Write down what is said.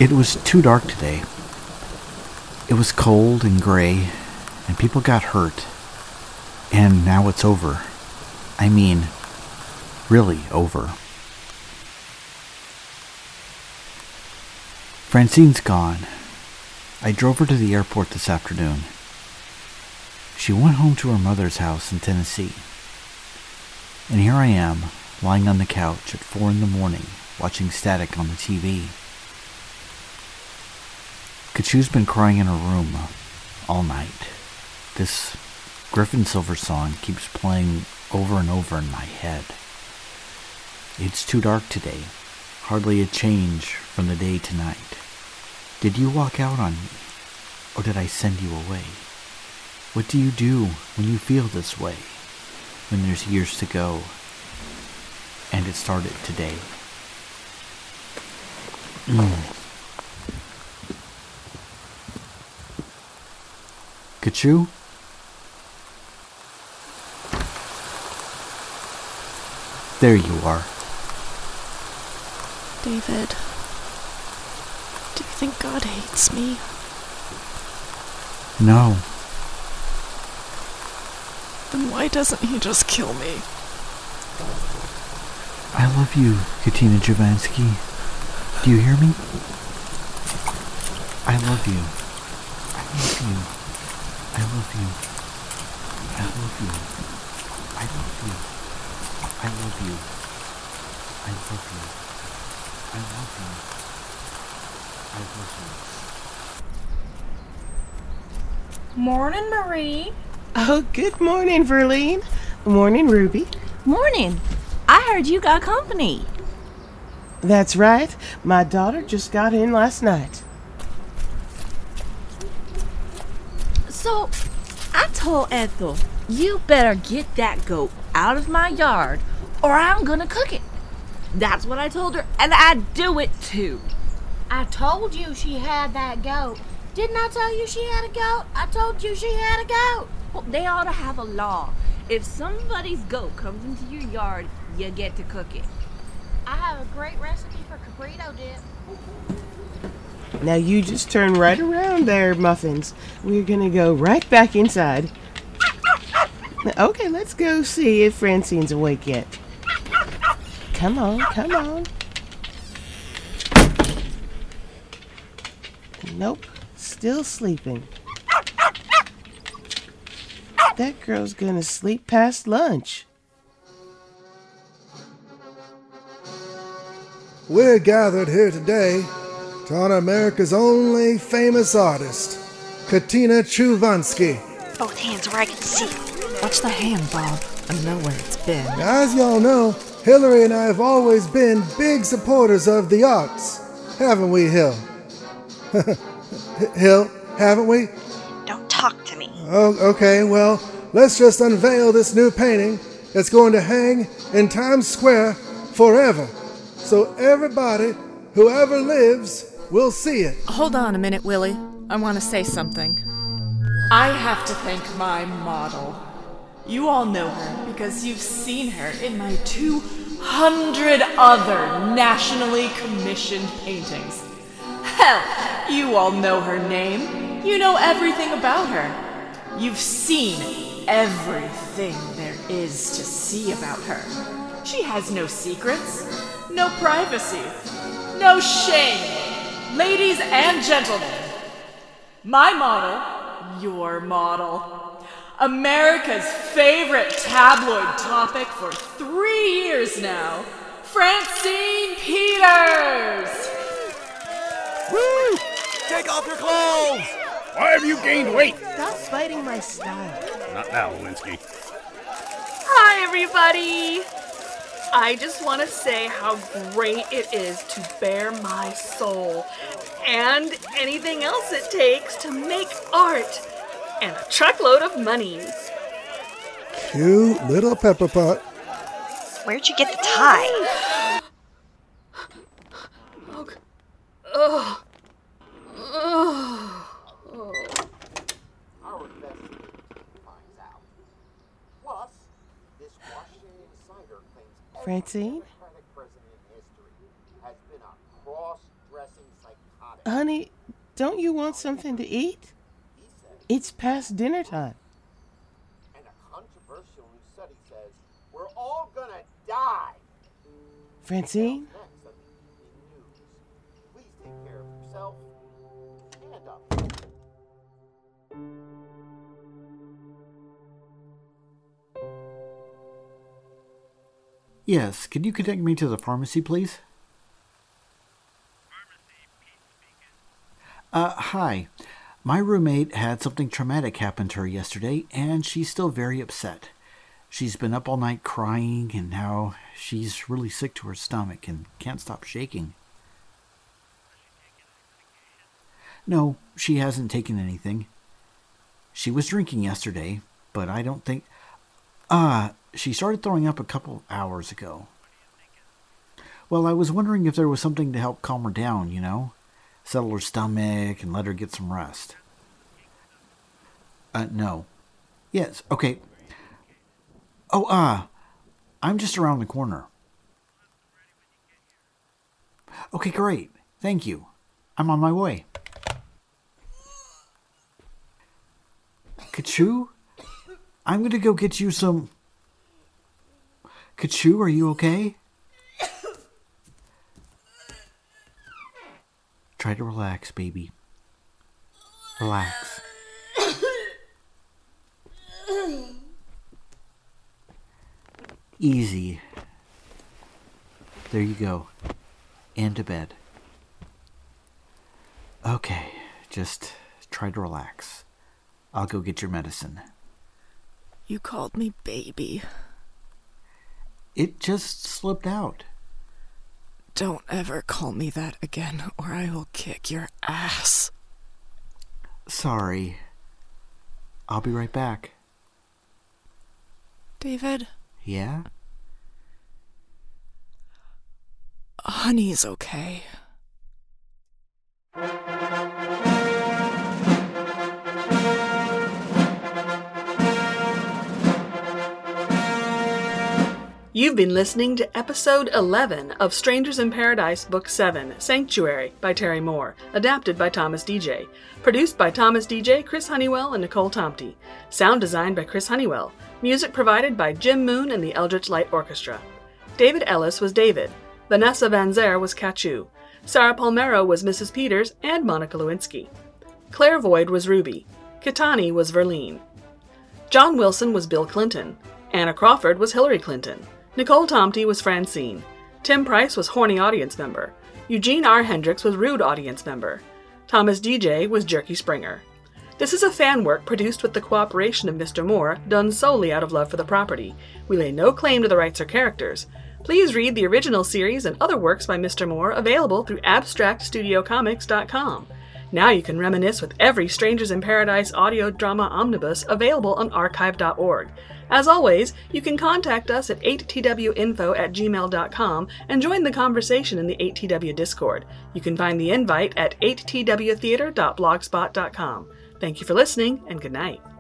It was too dark today. It was cold and gray, and people got hurt. And now it's over. I mean, really over. Francine's gone. I drove her to the airport this afternoon. She went home to her mother's house in Tennessee. And here I am, lying on the couch at 4 a.m, watching static on the TV. Kachu's been crying in her room all night. This Griffin Silver song keeps playing over and over in my head. It's too dark today, hardly a change from the day to night. Did you walk out on me, or did I send you away? What do you do when you feel this way, when there's years to go, and it started today? Kachu? There you are. David, do you think God hates me? No. Then why doesn't he just kill me? I love you, Katina Jovansky. Do you hear me? I love you. I love you. I love you. I love you. I love you. I love you. I love you. I love you. I love you. Morning, Marie. Oh, good morning, Verlene. Morning, Ruby. Morning. I heard you got company. That's right. My daughter just got in last night. So, I told Ethel, you better get that goat out of my yard or I'm gonna cook it. That's what I told her, and I'd do it too. I told you she had that goat. Didn't I tell you she had a goat? I told you she had a goat. Well, they ought to have a law. If somebody's goat comes into your yard, you get to cook it. I have a great recipe for caprito dip. Now you just turn right around there, Muffins. We're gonna go right back inside. Okay, let's go see if Francine's awake yet. Come on, come on. Nope, still sleeping. That girl's gonna sleep past lunch. We're gathered here today to honor America's only famous artist, Katina Jovansky. Both hands where I can see. Watch the hand, Bob. I know where it's been. As y'all know, Hillary and I have always been big supporters of the arts. Haven't we, Hill? Hill, haven't we? Don't talk to me. Oh, okay, well, let's just unveil this new painting that's going to hang in Times Square forever. So everybody, whoever lives, will see it. Hold on a minute, Willie. I want to say something. I have to thank my model. You all know her because you've seen her in my 200 other nationally commissioned paintings. Hell, you all know her name. You know everything about her. You've seen everything there is to see about her. She has no secrets, no privacy, no shame. Ladies and gentlemen, my model, your model, America's favorite tabloid topic for 3 years now, Francine Peters! Woo! Take off your clothes! Why have you gained weight? Stop fighting my style. Not now, Lewinsky. Hi, everybody! I just want to say how great it is to bare my soul and anything else it takes to make art and a truckload of money. Cute little pepper pot. Where'd you get the tie? Francine? Honey, don't you want something to eat? It's past dinner time. And a controversial new study says we're all gonna die. Francine? Next on the news. Please take care of yourself and others. Yes, could you connect me to the pharmacy, please? Hi. My roommate had something traumatic happen to her yesterday, and she's still very upset. She's been up all night crying, and now she's really sick to her stomach and can't stop shaking. No, she hasn't taken anything. She was drinking yesterday, but I don't think... she started throwing up a couple hours ago. Well, I was wondering if there was something to help calm her down, you know? Settle her stomach and let her get some rest. No. Yes, okay. Oh, I'm just around the corner. Okay, great. Thank you. I'm on my way. Kachu? I'm gonna go get you some... Kachu, are you okay? Try to relax, baby. Relax. Easy. There you go. And to bed. Okay, just try to relax. I'll go get your medicine. You called me baby. It just slipped out. Don't ever call me that again, or I will kick your ass. Sorry. I'll be right back. David? Yeah? Honey's okay. You've been listening to episode 11 of Strangers in Paradise Book 7, Sanctuary by Terry Moore, adapted by Thomas DJ. Produced by Thomas DJ, Chris Honeywell, and Nicole Tomte. Sound designed by Chris Honeywell. Music provided by Jim Moon and the Eldritch Light Orchestra. David Ellis was David. Vanessa Van Zer was Kachu. Sarah Palmero was Mrs. Peters and Monica Lewinsky. Claire Void was Ruby. Kitani was Verlene. John Wilson was Bill Clinton. Anna Crawford was Hillary Clinton. Nicole Tomte was Francine. Tim Price was Horny Audience Member. Eugene R. Hendricks was Rude Audience Member. Thomas DJ was Jerky Springer. This is a fan work produced with the cooperation of Mr. Moore, done solely out of love for the property. We lay no claim to the rights or characters. Please read the original series and other works by Mr. Moore available through AbstractStudioComics.com. Now you can reminisce with every Strangers in Paradise audio drama omnibus available on archive.org. As always, you can contact us at 8twinfo@gmail.com and join the conversation in the 8TW Discord. You can find the invite at 8twtheater.blogspot.com. Thank you for listening, and good night.